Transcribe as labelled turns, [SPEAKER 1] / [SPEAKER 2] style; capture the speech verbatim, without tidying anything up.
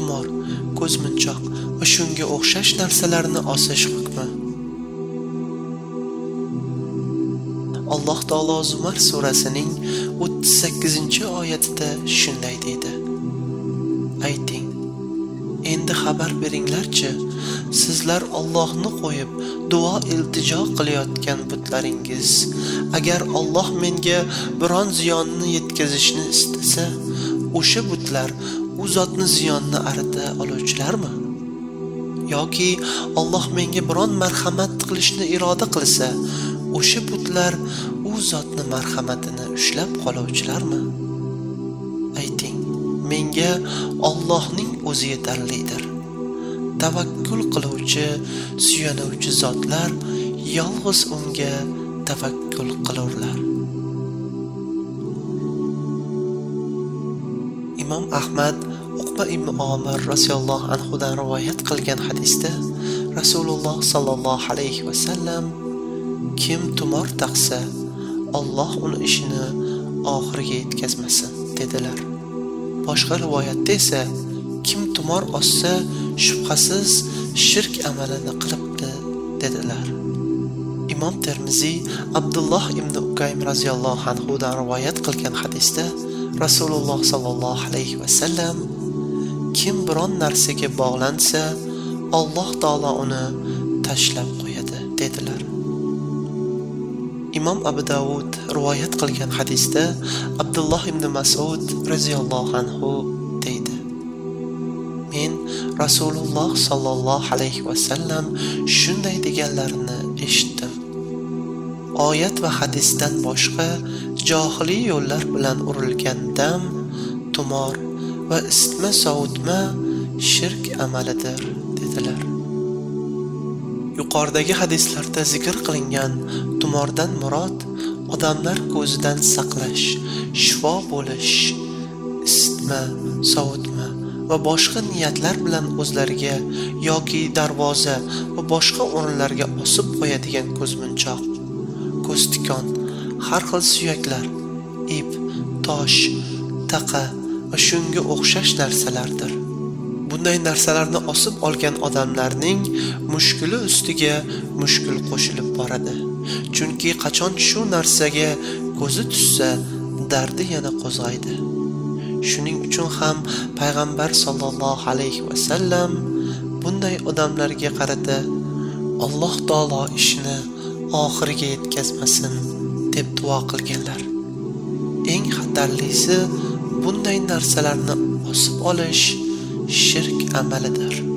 [SPEAKER 1] tumor, ko'zmunchoq va shunga o'xshash narsalarni osish hukmi. Alloh taolo Zumar surasining o'ttiz sakkizinchi oyatida shunday deydi: Ayting, endi xabar beringlarchi, sizlar Allohni qo'yib duo iltijo qilayotgan butlaringiz agar Alloh menga biron ziyonni yetkazishni istasa, o'sha butlar u zotni ziyonni arita oluvchilarmi? Yoki Alloh menga biron marhamat qilishni iroda qilsa, o'sha butlar u zotni marhamatini ushlab qoluvchilarmi? Ayting, menga Allohning o'zi yetarlidir. Tavakkul qiluvchi, suyanuvchi zotlar yolg'iz unga tavakkul qilurlar. Imom Ahmad Uqba ibn Omir radhiyallohu anhu dan rivoyat qilgan hadisda Rasululloh sallallohu alayhi va sallam: kim tumor taqsa, Alloh uni ishini oxiriga yetkazmasin dedilar. Boshqa rivoyatda esa kim tumor ossa, shubhasiz shirk amalini qilibdi dedilar. Imom Termiziy Abdulloh ibn Ukaym radhiyallohu anhu dan rivoyat qilgan hadisda Rasululloh sallallohu alayhi va sallam: kim biron narsaga bog'lansa, Alloh taolo uni tashlab qo'yadi dedilar. Imom Abu Dawud rivoyat qilgan hadisda Abdulloh ibn Mas'ud radhiyallohu anhu deydi: men Rasululloh sallallohu alayhi va sallam shunday deganlarini eshitdim: oyat va hadisdan boshqa johiliy yo'llar bilan urilgan dam, tumor va isitma sovutma shirk amalidir dedilar. Yuqoridagi hadislarda zikr qilingan tumordan murod odamlar ko'zidan saqlash, shifo bo'lish, isitma, sovutma va boshqa niyatlar bilan o'zlariga yoki darvoza va boshqa o'rinlarga osib qo'yadigan ko'zmunchoq, ko'ztikon, har xil suyaklar, ip, tosh, taqa va shunga o'xshash narsalardir. Bunday narsalarni osib olgan odamlarning mushkuli ustiga mushkul qo'shilib boradi. Chunki qachon shu narsaga ko'zi tushsa, dardi yana qo'zg'aydi. Shuning uchun ham payg'ambar sollallohu alayhi va sallam bunday odamlarga qarata Alloh taolo ishini oxiriga yetkazmasin deb duo qilganlar. Eng xatarlisi bunday narsalarni osib olish shirk amalidir.